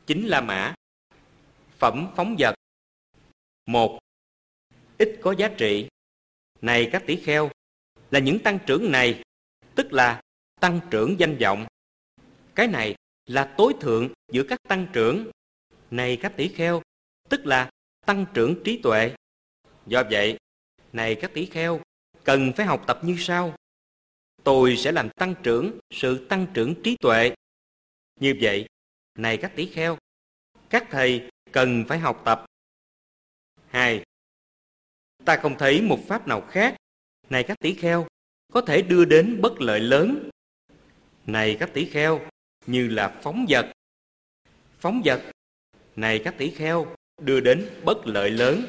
Chính La Mã. Phẩm phóng vật. 1. Ít có giá trị. Này các tỷ kheo, là những tăng trưởng này, tức là tăng trưởng danh vọng. Cái này là tối thượng giữa các tăng trưởng. Này các tỷ kheo, tức là tăng trưởng trí tuệ. Do vậy, này các tỷ kheo, cần phải học tập như sau. Tôi sẽ làm tăng trưởng sự tăng trưởng trí tuệ. Như vậy, này các tỷ kheo, các thầy cần phải học tập. 2. Ta không thấy một pháp nào khác, này các tỷ kheo, có thể đưa đến bất lợi lớn. Này các tỷ kheo, như là phóng vật. Phóng vật, này các tỷ kheo, đưa đến bất lợi lớn.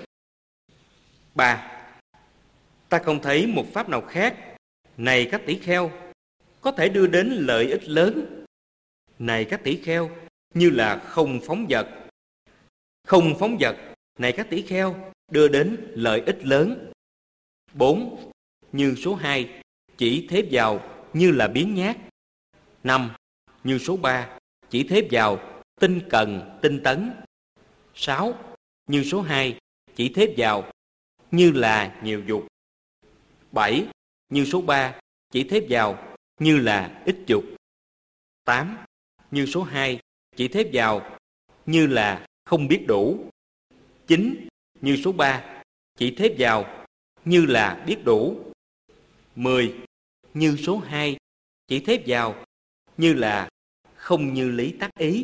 3. Ta không thấy một pháp nào khác, này các tỷ kheo, có thể đưa đến lợi ích lớn. Này các tỷ kheo, như là không phóng vật. Không phóng vật, này các tỷ kheo, đưa đến lợi ích lớn. 4. Như số 2, chỉ thế vào như là biếng nhác. 5. Như số 3, chỉ thế vào tinh cần, tinh tấn. 6. Như số 2, chỉ thế vào như là nhiều dục. 7. Như số 3, chỉ thế vào như là ít dục. 8. Như số 2, chỉ thế vào như là không biết đủ. 9. Như số 3, chỉ thế vào như là biết đủ. 10. Như số 2, chỉ thế vào như là không như lý tác ý.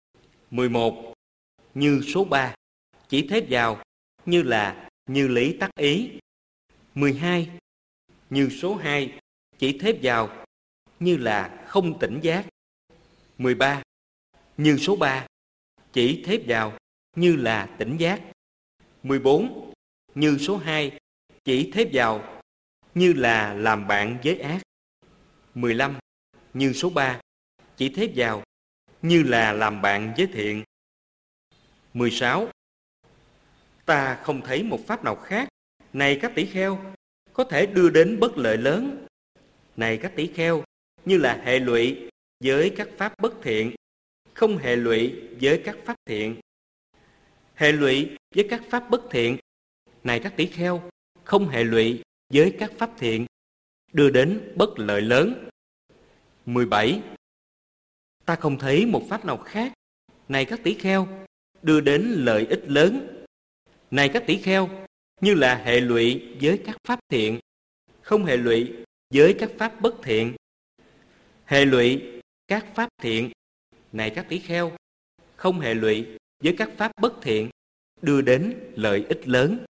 11. Như số 3, chỉ thế vào như là như lý tác ý. 12. Như số 2, chỉ thế vào như là không tỉnh giác. 13. Như số 3, chỉ thế vào như là tỉnh giác. 14. Như số 2, chỉ thế vào như là làm bạn với ác. 15. Như số 3, chỉ thế vào như là làm bạn với thiện. 16. Ta không thấy một pháp nào khác, này các tỷ kheo, có thể đưa đến bất lợi lớn. Này các tỷ kheo, như là hệ lụy với các pháp bất thiện, không hệ lụy với các pháp thiện. Hệ lụy với các pháp bất thiện, này các tỷ kheo, không hệ lụy với các pháp thiện, đưa đến bất lợi lớn. 17. Ta không thấy một pháp nào khác, này các tỷ kheo, đưa đến lợi ích lớn. Này các tỷ kheo, như là hệ lụy với các pháp thiện, không hệ lụy với các pháp bất thiện. Hệ lụy các pháp thiện, này các tỷ kheo, không hệ lụy với các pháp bất thiện, đưa đến lợi ích lớn.